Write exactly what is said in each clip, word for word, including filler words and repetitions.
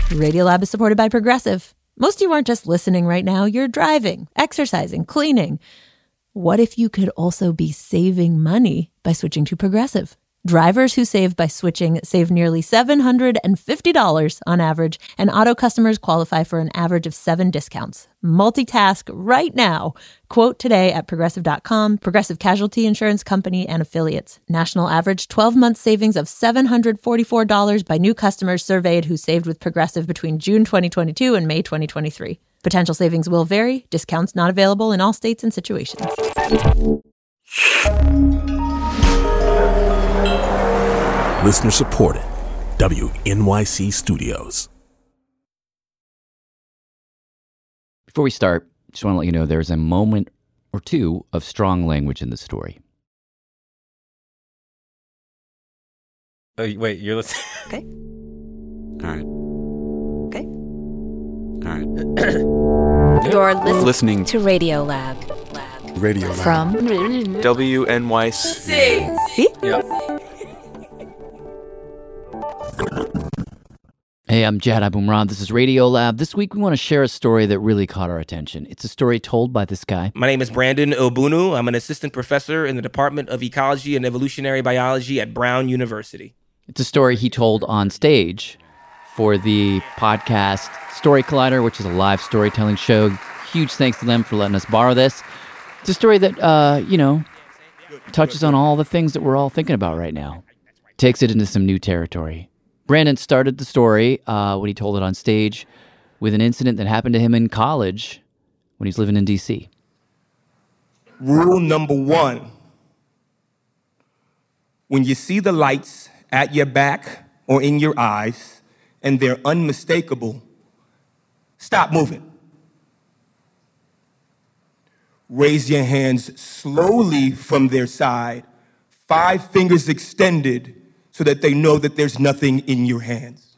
Radiolab is supported by Progressive. Most of you aren't just listening right now, you're driving, exercising, cleaning. What if you could also be saving money by switching to Progressive? Drivers who save by switching save nearly seven hundred fifty dollars on average, and auto customers qualify for an average of seven discounts. Multitask right now. Quote today at progressive dot com. Progressive Casualty Insurance Company and Affiliates. National average twelve-month savings of seven hundred forty-four dollars by new customers surveyed who saved with Progressive between June twenty twenty-two and May twenty twenty-three. Potential savings will vary. Discounts not available in all states and situations. Listener supported. W N Y C Studios. Before we start, just want to let you know there's a moment or two of strong language in the story. Oh, wait, you're listening? Okay. All right. Okay. All right. You're listening, Listening to Radiolab. Lab. Radio Lab. From W N Y C. See? Yep. Hey, I'm Jad Abumrad. This is Radiolab. This week we want to share a story that really caught our attention. It's a story told by this guy. My name is Brandon Obunu. I'm an assistant professor in the Department of Ecology and Evolutionary Biology at Brown University. It's a story he told on stage for the podcast Story Collider, which is a live storytelling show. Huge thanks to them for letting us borrow this. It's a story that, uh, you know, touches on all the things that we're all thinking about right now. Takes it into some new territory. Brandon started the story uh, when he told it on stage with an incident that happened to him in college when he was living in D C. Rule number one. When you see the lights at your back or in your eyes and they're unmistakable, stop moving. Raise your hands slowly from their side, five fingers extended, so that they know that there's nothing in your hands.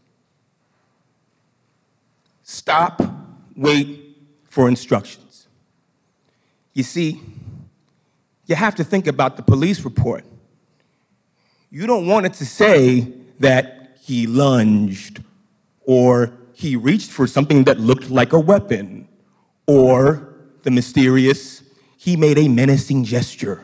Stop, wait for instructions. You see, you have to think about the police report. You don't want it to say that he lunged, or he reached for something that looked like a weapon, or the mysterious, he made a menacing gesture.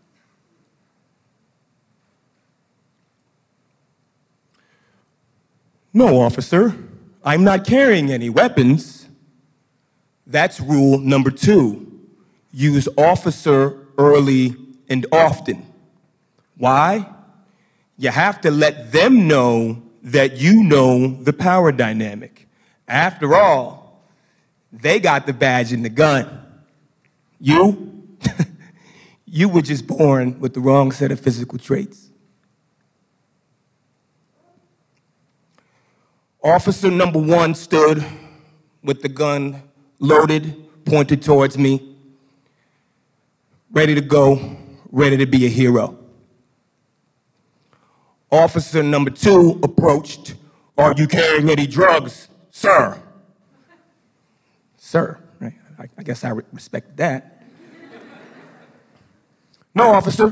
No, officer, I'm not carrying any weapons. That's rule number two. Use officer early and often. Why? You have to let them know that you know the power dynamic. After all, they got the badge and the gun. You? You were just born with the wrong set of physical traits. Officer number one stood with the gun loaded, pointed towards me, ready to go, ready to be a hero. Officer number two approached. Are you carrying any drugs, sir? Sir, right? I, I guess I re- respect that. No, officer.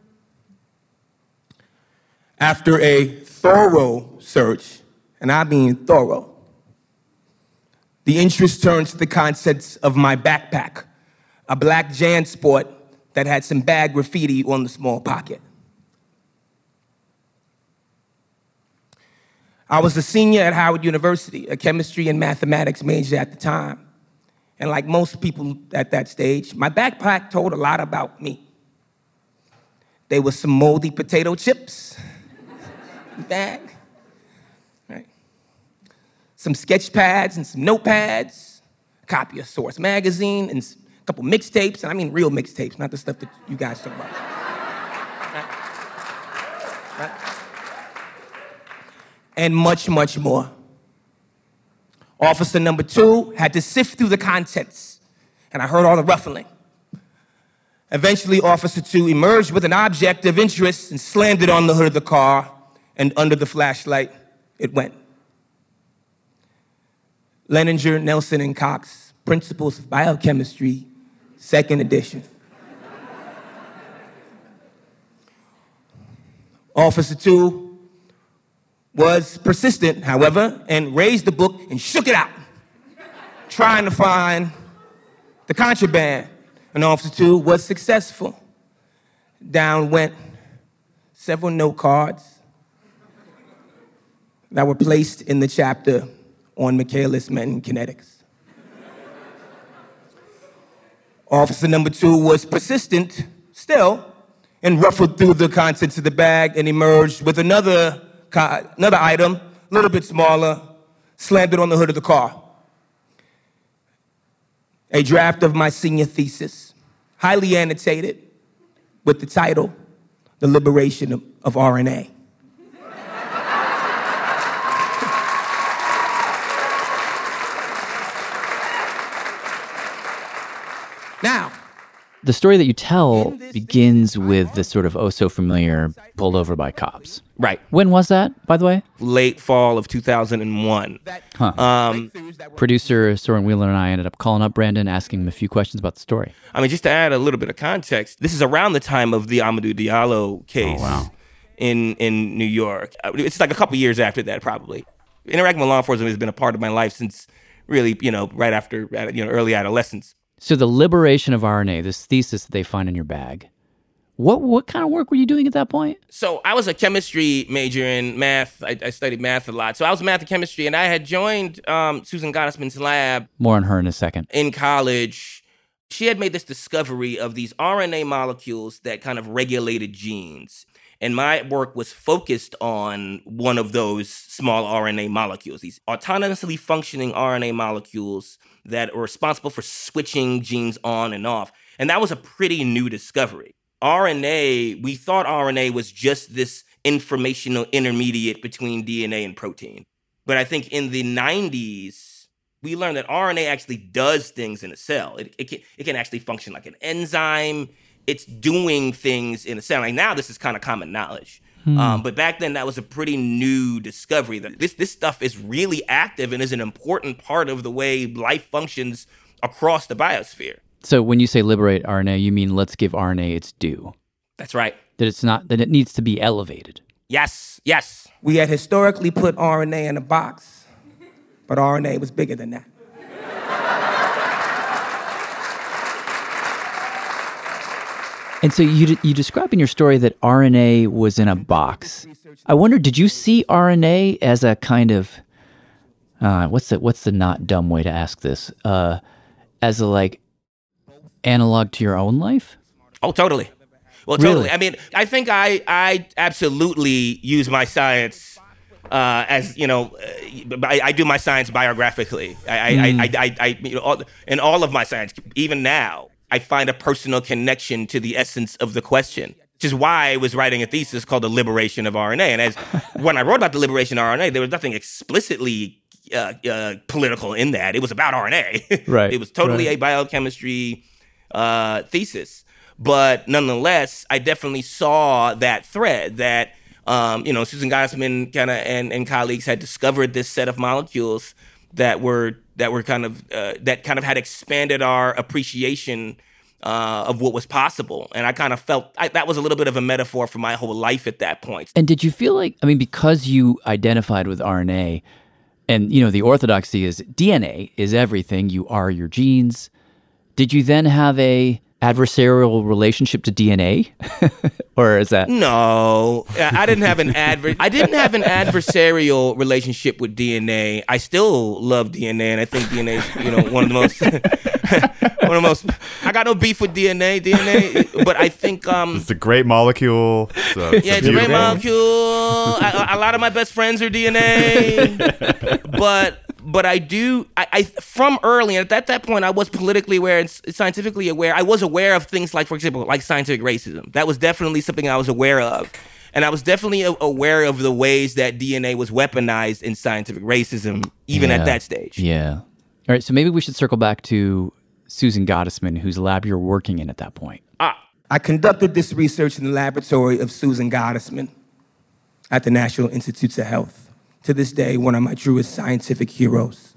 After a thorough search, and I mean thorough, the interest turned to the contents of my backpack, a black JanSport that had some bad graffiti on the small pocket. I was a senior at Howard University, a chemistry and mathematics major at the time. And like most people at that stage, my backpack told a lot about me. There was some moldy potato chips in the bag. Some sketch pads and some notepads, a copy of Source magazine, and a couple mixtapes, and I mean real mixtapes, not the stuff that you guys talk about. Right? Right? And much, much more. Officer number two had to sift through the contents, and I heard all the ruffling. Eventually, Officer two emerged with an object of interest and slammed it on the hood of the car, and under the flashlight, it went. Leninger, Nelson, and Cox, Principles of Biochemistry, second edition. Officer two was persistent, however, and raised the book and shook it out, trying to find the contraband. And Officer Two was successful. Down went several note cards that were placed in the chapter on Michaelis-Menten kinetics. Officer number two was persistent still and ruffled through the contents of the bag and emerged with another, co- another item, a little bit smaller, slammed it on the hood of the car. A draft of my senior thesis, highly annotated with the title, The Liberation of, of R N A. Now, The story that you tell begins with this sort of oh-so-familiar pulled over by cops. Right. When was that, by the way? Late fall of two thousand one. Huh. Um, Producer Soren Wheeler and I ended up calling up Brandon, asking him a few questions about the story. I mean, just to add a little bit of context, this is around the time of the Amadou Diallo case Oh, wow. in, in New York. It's like a couple years after that, probably. Interacting with law enforcement has been a part of my life since really, you know, right after, you know, early adolescence. So the liberation of R N A, this thesis that they find in your bag, what what kind of work were you doing at that point? So I was a chemistry major in math. I, I studied math a lot. So I was math and chemistry, and I had joined um, Susan Gottesman's lab More on her in a second. in college. She had made this discovery of these R N A molecules that kind of regulated genes. And my work was focused on one of those small R N A molecules, these autonomously functioning R N A molecules that are responsible for switching genes on and off. And that was a pretty new discovery. R N A, we thought R N A was just this informational intermediate between D N A and protein. But I think in the nineties, we learned that R N A actually does things in a cell. It, it, can, it can actually function like an enzyme. It's doing things in a cell. Like now, this is kind of common knowledge. Hmm. Um, but back then, that was a pretty new discovery. That this this stuff is really active and is an important part of the way life functions across the biosphere. So when you say liberate R N A, you mean let's give R N A its due. That's right. That it's not, that it needs to be elevated. Yes, yes. We had historically put R N A in a box, but R N A was bigger than that. And so you you describe in your story that R N A was in a box. I wonder, did you see R N A as a kind of, uh, what's the what's the not dumb way to ask this? Uh, as a like analog to your own life? Oh, totally. Well, totally. Really? I mean, I think I I absolutely use my science uh, as, you know, uh, I, I do my science biographically. I, mm. I, I, I, I, you know, all, in all of my science, even now, I find a personal connection to the essence of the question, which is why I was writing a thesis called The Liberation of R N A. And as when I wrote about the liberation of R N A, there was nothing explicitly uh, uh, political in that. It was about R N A. Right. It was totally right. a biochemistry uh, thesis. But nonetheless, I definitely saw that thread that, um, you know, Susan Gottesman kind of and, and colleagues had discovered this set of molecules that were that were kind of uh, that kind of had expanded our appreciation uh, of what was possible. And I kind of felt I, that was a little bit of a metaphor for my whole life at that point. And did you feel like, I mean, because you identified with R N A, and, you know, the orthodoxy is D N A is everything, you are your genes, did you then have a adversarial relationship to D N A? Or is that? No, I didn't have an adver- I didn't have an adversarial relationship with D N A. I still love D N A, and I think D N A is, you know, one of the most, one of the most. I got no beef with D N A, D N A, but I think um, it's a great molecule. So it's yeah, it's a great molecule. I, a lot of my best friends are D N A, but. But I do, I, I from early, and at that point, I was politically aware and scientifically aware. I was aware of things like, for example, like scientific racism. That was definitely something I was aware of. And I was definitely aware of the ways that D N A was weaponized in scientific racism, even yeah. at that stage. Yeah. All right, so maybe we should circle back to Susan Gottesman, whose lab you're working in at that point. Ah. I conducted this research in the laboratory of Susan Gottesman at the National Institutes of Health. To this day, one of my truest scientific heroes.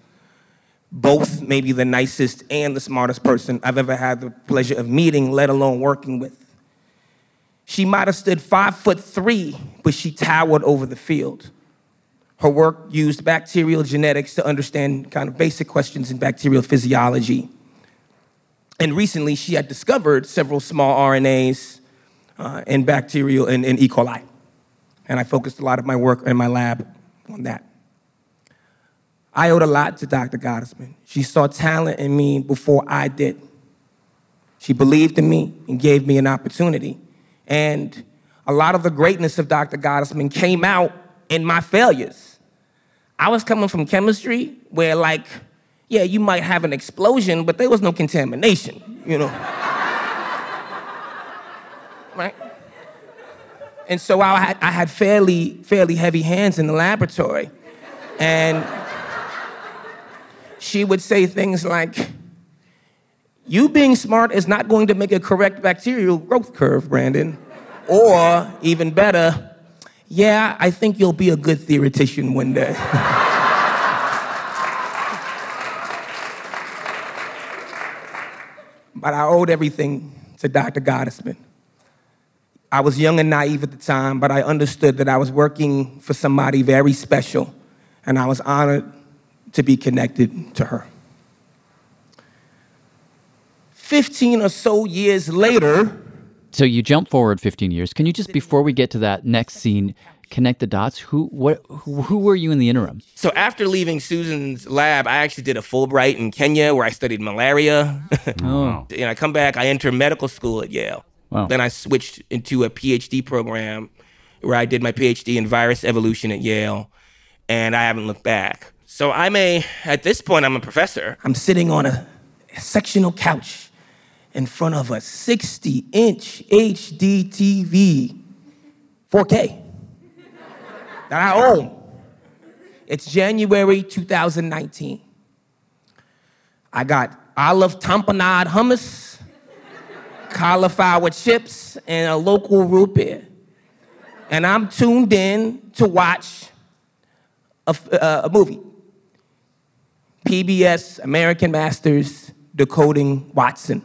Both maybe the nicest and the smartest person I've ever had the pleasure of meeting, let alone working with. She might have stood five foot three, but she towered over the field. Her work used bacterial genetics to understand kind of basic questions in bacterial physiology. And recently, she had discovered several small R N As uh, in bacterial and in E. coli. And I focused a lot of my work in my lab on that. I owed a lot to Doctor Gottesman. She saw talent in me before I did. She believed in me and gave me an opportunity. And a lot of the greatness of Doctor Gottesman came out in my failures. I was coming from chemistry where, like, yeah, you might have an explosion, but there was no contamination, you know? Right? And so I had, I had fairly, fairly heavy hands in the laboratory. And she would say things like, you being smart is not going to make a correct bacterial growth curve, Brandon. Or, even better, yeah, I think you'll be a good theoretician one day. But I owed everything to Doctor Gottesman. I was young and naive at the time, but I understood that I was working for somebody very special, and I was honored to be connected to her. Fifteen or so years later... So you jump forward fifteen years. Can you just, before we get to that next scene, connect the dots? Who what? Who, who were you in the interim? So after leaving Susan's lab, I actually did a Fulbright in Kenya where I studied malaria. Oh. And I come back, I enter medical school at Yale. Wow. Then I switched into a PhD program where I did my PhD in virus evolution at Yale, and I haven't looked back. So I'm a, at this point, I'm a professor. I'm sitting on a sectional couch in front of a sixty-inch H D T V, four K, that I own. It's January two thousand nineteen. I got olive tamponade hummus, cauliflower chips, and a local root beer. And I'm tuned in to watch a, uh, a movie. P B S American Masters, Decoding Watson.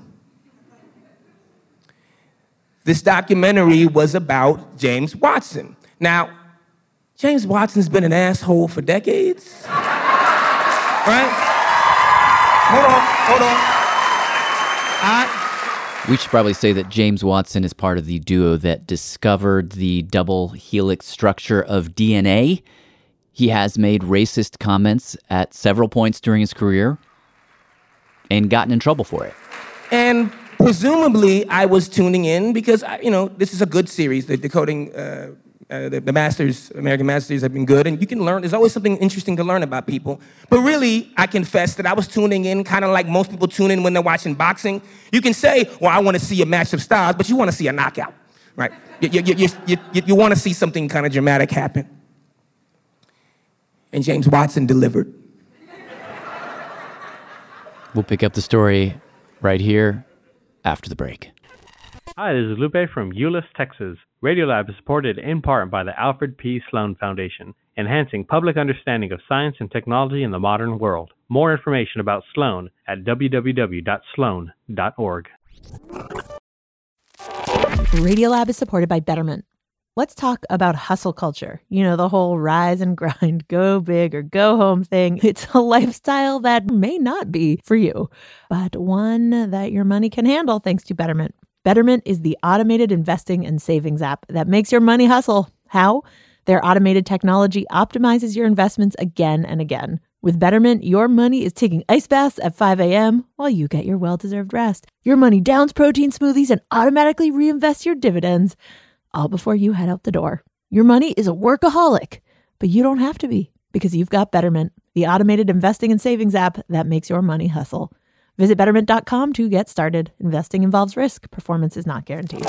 This documentary was about James Watson. Now, James Watson's been an asshole for decades. Right? Hold on, hold on. I... We should probably say that James Watson is part of the duo that discovered the double helix structure of D N A. He has made racist comments at several points during his career and gotten in trouble for it. And presumably, I was tuning in because, you know, this is a good series. The Decoding, uh, uh, the, the Masters, American Masters have been good, and you can learn. There's always something interesting to learn about people. But really, I confess that I was tuning in kind of like most people tune in when they're watching boxing. You can say, well, I want to see a match of styles, but you want to see a knockout, right? You, you, you, you, you, you want to see something kind of dramatic happen. And James Watson delivered. We'll pick up the story right here after the break. Hi, this is Lupe from Euless, Texas. Radiolab is supported in part by the Alfred P. Sloan Foundation, enhancing public understanding of science and technology in the modern world. More information about Sloan at w w w dot sloan dot org. Radiolab is supported by Betterment. Let's talk about hustle culture. You know, the whole rise and grind, go big or go home thing. It's a lifestyle that may not be for you, but one that your money can handle thanks to Betterment. Betterment is the automated investing and savings app that makes your money hustle. How? Their automated technology optimizes your investments again and again. With Betterment, your money is taking ice baths at five a.m. while you get your well-deserved rest. Your money downs protein smoothies and automatically reinvests your dividends, all before you head out the door. Your money is a workaholic, but you don't have to be because you've got Betterment, the automated investing and savings app that makes your money hustle. Visit betterment dot com to get started. Investing involves risk. Performance is not guaranteed.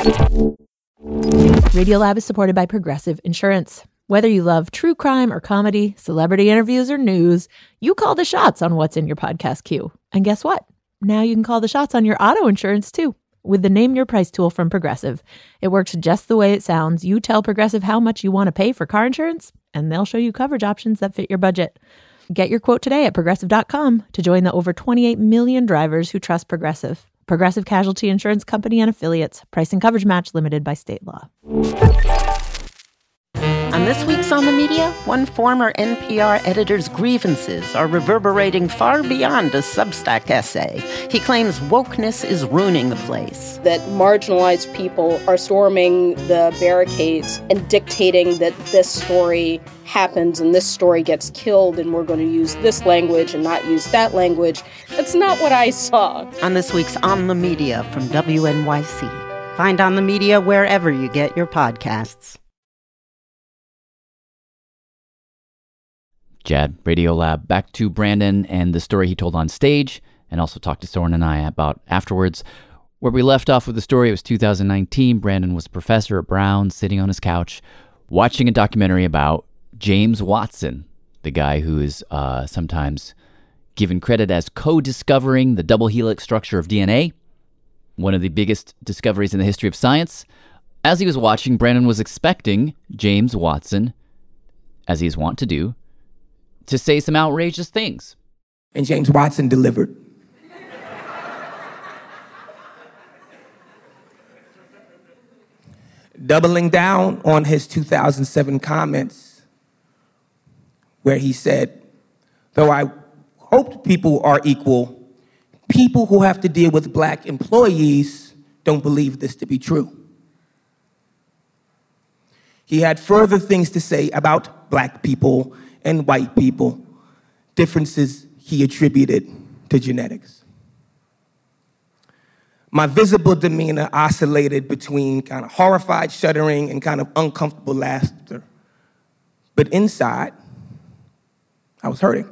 Radiolab is supported by Progressive Insurance. Whether you love true crime or comedy, celebrity interviews or news, you call the shots on what's in your podcast queue. And guess what? Now you can call the shots on your auto insurance too. With the Name Your Price tool from Progressive. It works just the way it sounds. You tell Progressive how much you want to pay for car insurance, and they'll show you coverage options that fit your budget. Get your quote today at progressive dot com to join the over twenty-eight million drivers who trust Progressive. Progressive Casualty Insurance Company and Affiliates. Price and coverage match limited by state law. On this week's On the Media, one former N P R editor's grievances are reverberating far beyond a Substack essay. He claims wokeness is ruining the place. That marginalized people are storming the barricades and dictating that this story happens and this story gets killed and we're going to use this language and not use that language. That's not what I saw. On this week's On the Media from W N Y C. Find On the Media wherever you get your podcasts. Jad, Radiolab, back to Brandon and the story he told on stage, and also talked to Soren and I about afterwards. Where we left off with the story, it was two thousand nineteen. Brandon was a professor at Brown, sitting on his couch, watching a documentary about James Watson, the guy who is uh, sometimes given credit as co-discovering the double helix structure of D N A, one of the biggest discoveries in the history of science. As he was watching, Brandon was expecting James Watson, as he is wont to do, to say some outrageous things. And James Watson delivered. Doubling down on his two thousand seven comments, where he said, though I hoped people are equal, people who have to deal with black employees don't believe this to be true. He had further things to say about black people and white people, differences he attributed to genetics. My visible demeanor oscillated between kind of horrified shuddering and kind of uncomfortable laughter. But inside, I was hurting.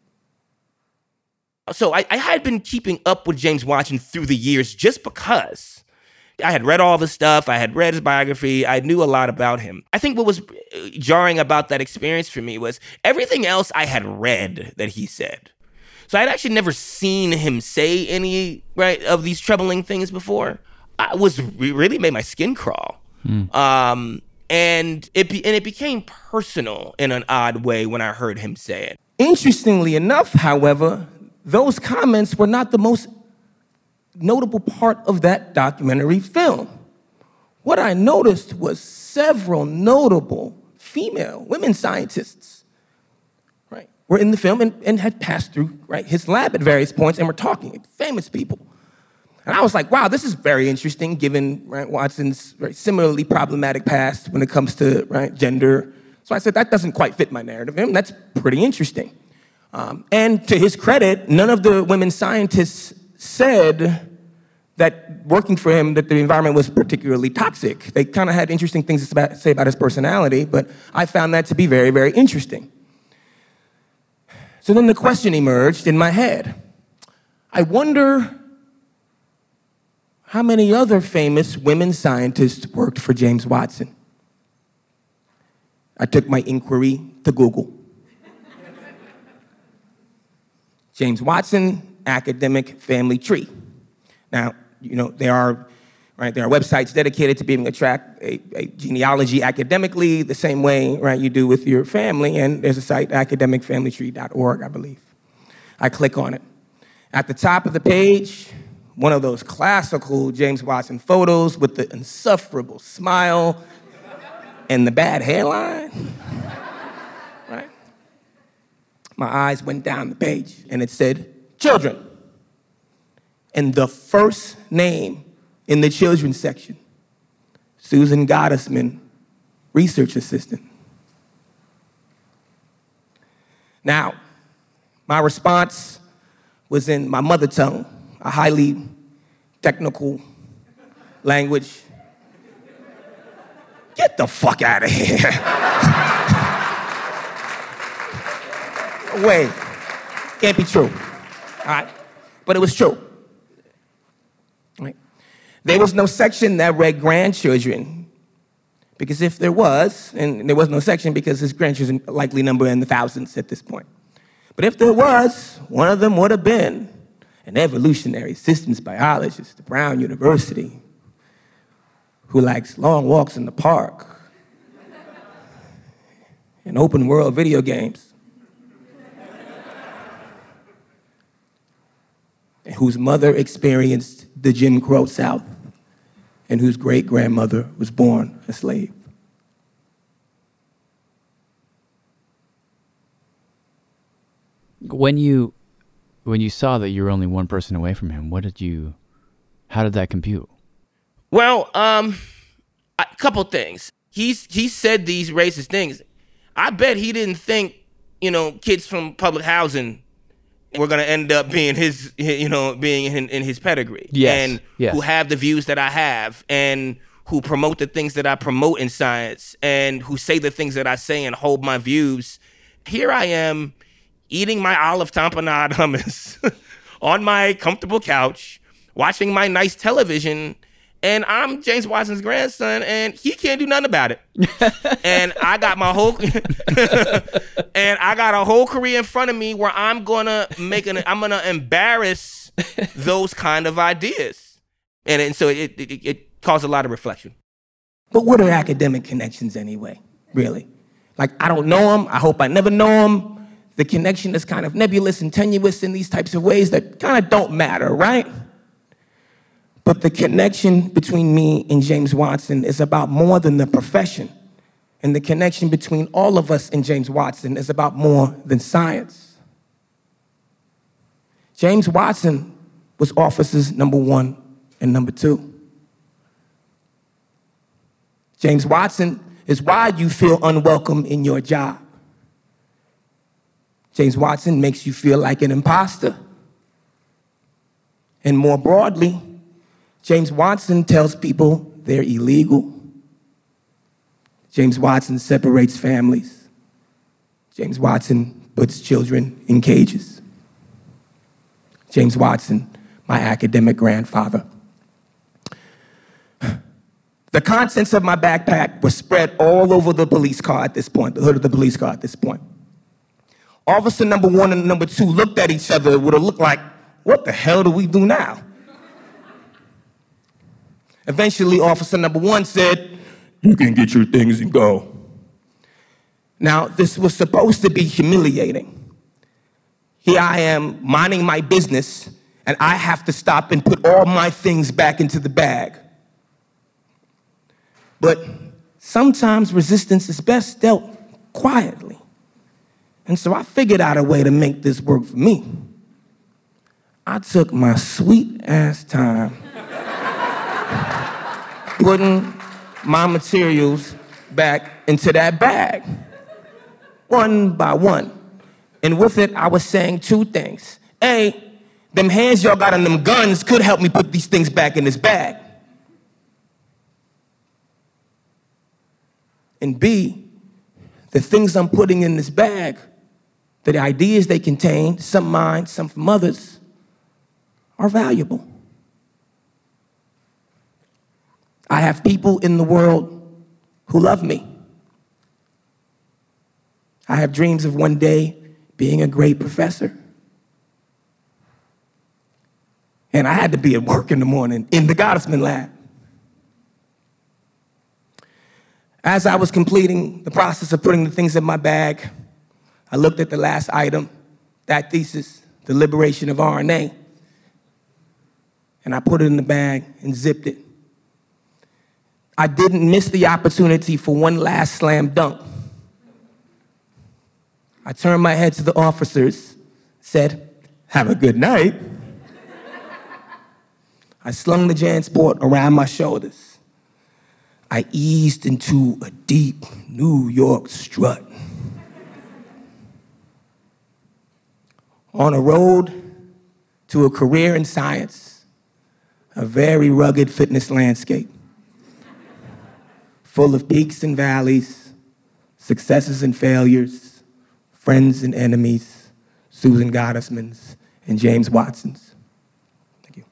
So I, I had been keeping up with James Watson through the years just because I had read all the stuff, I had read his biography, I knew a lot about him. I think what was jarring about that experience for me was everything else I had read that he said. So I had actually never seen him say any right of these troubling things before. I was it really made my skin crawl. Mm. Um, and it be, and it became personal in an odd way when I heard him say it. Interestingly enough, however, those comments were not the most notable part of that documentary film. What I noticed was several notable female women scientists, right, were in the film and, and had passed through right his lab at various points and were talking, famous people. And I was like, wow, this is very interesting given right, Watson's very similarly problematic past when it comes to right, gender. So I said, that doesn't quite fit my narrative. And that's pretty interesting. Um, and to his credit, none of the women scientists said that working for him, that the environment was particularly toxic. They kind of had interesting things to say about his personality, but I found that to be very, very interesting. So then the question emerged in my head. I wonder how many other famous women scientists worked for James Watson. I took my inquiry to Google. James Watson, academic family tree. Now, you know, there are, right, there are websites dedicated to being able to track a, a genealogy academically the same way, right, you do with your family, and there's a site, academic family tree dot org, I believe. I click on it. At the top of the page, one of those classical James Watson photos with the insufferable smile and the bad hairline, right? My eyes went down the page, and it said, children. And the first name in the children's section, Susan Gottesman, research assistant. Now, my response was in my mother tongue, a highly technical language. Get the fuck out of here. Wait, can't be true, all right? But it was true. Right. There was no section that read grandchildren, because if there was, and there was no section because his grandchildren likely number in the thousands at this point. But if there was, one of them would have been an evolutionary systems biologist at Brown University who likes long walks in the park and open world video games, whose mother experienced the Jim Crow South, and whose great-grandmother was born a slave. When you when you saw that you were only one person away from him, what did you? How did that compute? Well, um, a couple things. He's he said these racist things. I bet he didn't think, you know, kids from public housing were going to end up being his, you know, being in, in his pedigree. Yes. And yes. who have the views that I have and who promote the things that I promote in science and who say the things that I say and hold my views. Here I am eating my olive tamponade hummus on my comfortable couch, watching my nice television, and I'm James Watson's grandson, and he can't do nothing about it. And I got my whole, and I got a whole career in front of me where I'm gonna make an, I'm gonna embarrass those kind of ideas, and, and so it, it it caused a lot of reflection. But what are academic connections anyway? Really, like I don't know them. I hope I never know them. The connection is kind of nebulous and tenuous in these types of ways that kind of don't matter, right? But the connection between me and James Watson is about more than the profession. And the connection between all of us and James Watson is about more than science. James Watson was officers number one and number two. James Watson is why you feel unwelcome in your job. James Watson makes you feel like an imposter. And more broadly, James Watson tells people they're illegal. James Watson separates families. James Watson puts children in cages. James Watson, my academic grandfather. The contents of my backpack were spread all over the police car at this point, the hood of the police car at this point. Officer number one and number two looked at each other. It would have looked like, what the hell do we do now? Eventually, officer number one said, you can get your things and go. Now, this was supposed to be humiliating. Here I am minding my business, and I have to stop and put all my things back into the bag. But sometimes resistance is best dealt quietly. And so I figured out a way to make this work for me. I took my sweet-ass time putting my materials back into that bag, one by one. And with it, I was saying two things. A, them hands y'all got on them guns could help me put these things back in this bag. And B, the things I'm putting in this bag, the ideas they contain, some mine, some from others, are valuable. I have people in the world who love me. I have dreams of one day being a great professor. And I had to be at work in the morning in the Gottesman lab. As I was completing the process of putting the things in my bag, I looked at the last item, that thesis, the liberation of R N A, and I put it in the bag and zipped it. I didn't miss the opportunity for one last slam dunk. I turned my head to the officers, said, have a good night. I slung the JanSport around my shoulders. I eased into a deep New York strut. On a road to a career in science, a very rugged fitness landscape, full of peaks and valleys, successes and failures, friends and enemies, Susan Gottesman's and James Watson's. Thank you.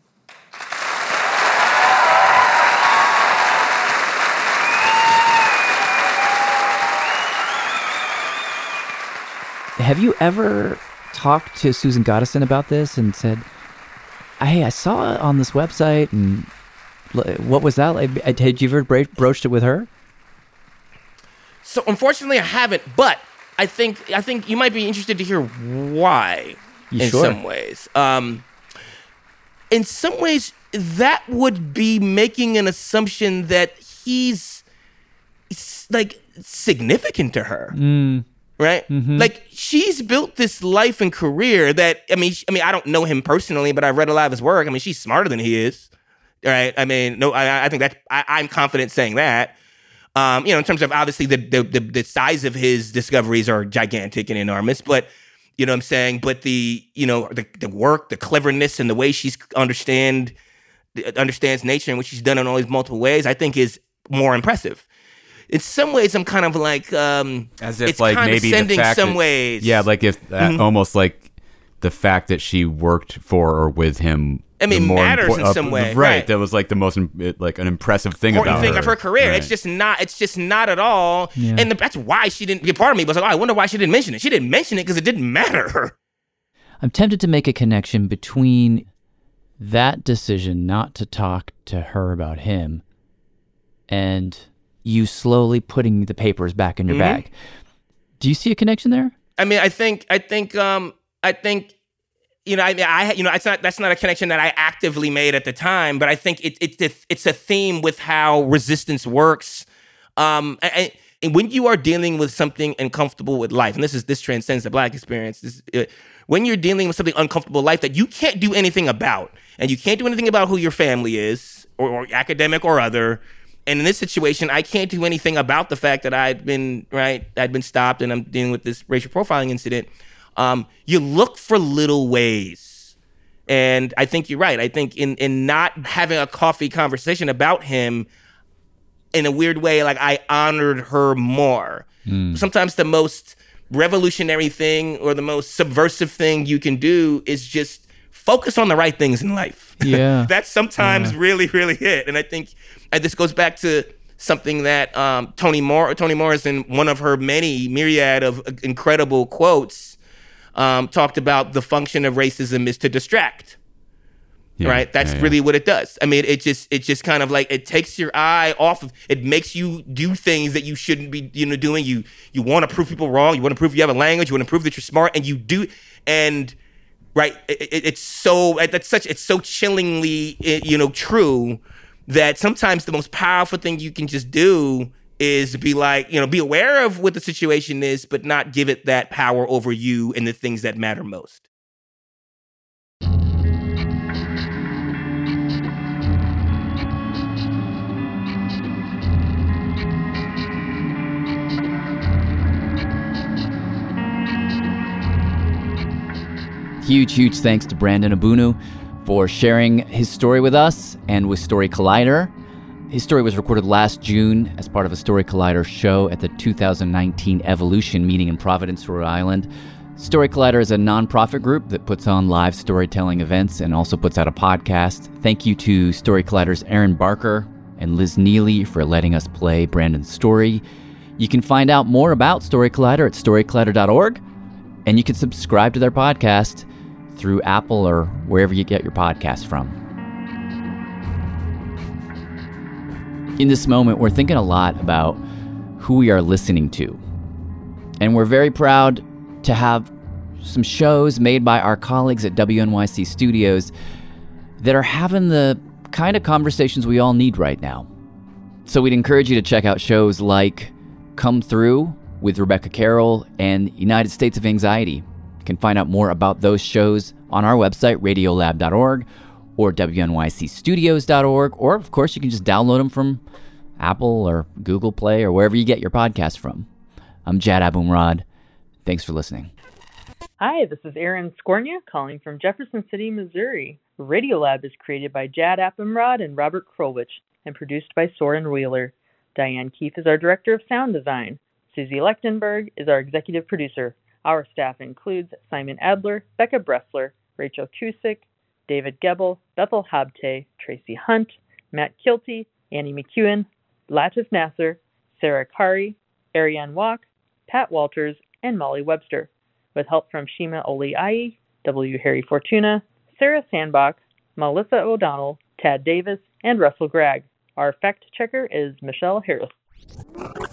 Have you ever talked to Susan Gottesman about this and said, hey, I saw it on this website, and what was that like? Had you ever bro- broached it with her? So unfortunately, I haven't, but I think I think you might be interested to hear why You in sure? some ways. Um, in some ways, that would be making an assumption that he's, s- like, significant to her. Mm. right? Mm-hmm. Like, she's built this life and career that, I mean, I mean, I don't know him personally, but I've read a lot of his work. I mean, she's smarter than he is, right? I mean, no, I, I think that, I, I'm confident saying that. Um, you know, in terms of obviously the, the the the size of his discoveries are gigantic and enormous, but you know what I'm saying? But the, you know, the, the work, the cleverness, and the way she's understand understands nature and what she's done in all these multiple ways, I think is more impressive. In some ways, I'm kind of like, um, as if it's like maybe the fact some that, ways. yeah, like if that, Mhm. almost like the fact that she worked for or with him. I mean, the more matters impor- in uh, some way, right? right. That was like the most im- like an impressive thing important about thing her. of her career. Right. It's just not. It's just not at all. Yeah. And the, that's why she didn't. Part of me was like, oh, I wonder why she didn't mention it. She didn't mention it because it didn't matter. I'm tempted to make a connection between that decision not to talk to her about him and you slowly putting the papers back in your Mhm. bag. Do you see a connection there? I mean, I think, I think, um, I think, you know, I mean, I, you know, it's not, that's not a connection that I actively made at the time, but I think it, it, it's a theme with how resistance works. Um, and, and when you are dealing with something uncomfortable with life, and this is, this transcends the Black experience, this, uh, when you're dealing with something uncomfortable in life that you can't do anything about, and you can't do anything about who your family is, or, or academic or other. And in this situation, I can't do anything about the fact that I'd been, right, I'd been stopped and I'm dealing with this racial profiling incident. Um, you look for little ways. And I think you're right. I think in, in not having a coffee conversation about him, in a weird way, like I honored her more. Mm. Sometimes the most revolutionary thing or the most subversive thing you can do is just focus on the right things in life. Yeah. That's sometimes Yeah. really, really it. And I think, and this goes back to something that um, Toni Mor- Toni Morrison, one of her many myriad of incredible quotes, um, talked about the function of racism is to distract. Yeah, right? That's yeah, yeah. really what it does. I mean, it just it just kind of like it takes your eye off of it, makes you do things that you shouldn't be, you know, doing. You you want to prove people wrong, you want to prove you have a language, you want to prove that you're smart, and you do and right, it, it, it's so that's such it's so chillingly you know true that sometimes the most powerful thing you can just do is be like, you know, be aware of what the situation is, but not give it that power over you and the things that matter most. Huge, huge thanks to Brandon Abunu for sharing his story with us and with Story Collider. His story was recorded last June as part of a Story Collider show at the two thousand nineteen Evolution meeting in Providence, Rhode Island. Story Collider is a nonprofit group that puts on live storytelling events and also puts out a podcast. Thank you to Story Collider's Aaron Barker and Liz Neely for letting us play Brandon's story. You can find out more about Story Collider at story collider dot org, and you can subscribe to their podcast through Apple or wherever you get your podcast from. In this moment, we're thinking a lot about who we are listening to. And we're very proud to have some shows made by our colleagues at W N Y C Studios that are having the kind of conversations we all need right now. So we'd encourage you to check out shows like Come Through with Rebecca Carroll and United States of Anxiety. You can find out more about those shows on our website, radiolab dot org or W N Y C studios dot org, or of course you can just download them from Apple or Google Play or wherever you get your podcast from. I'm Jad Abumrad. Thanks for listening. Hi, this is Erin Skornia calling from Jefferson City, Missouri. Radiolab is created by Jad Abumrad and Robert Krulwich and produced by Soren Wheeler. Diane Keefe is our director of sound design. Susie Lechtenberg is our executive producer. Our staff includes Simon Adler, Becca Bressler, Rachel Cusick, David Gebel, Bethel Habte, Tracy Hunt, Matt Kilty, Annie McEwen, Latif Nasser, Sarah Kari, Ariane Walk, Pat Walters, and Molly Webster, with help from Shima Oliai, W. Harry Fortuna, Sarah Sandbach, Melissa O'Donnell, Tad Davis, and Russell Gregg. Our fact checker is Michelle Harris.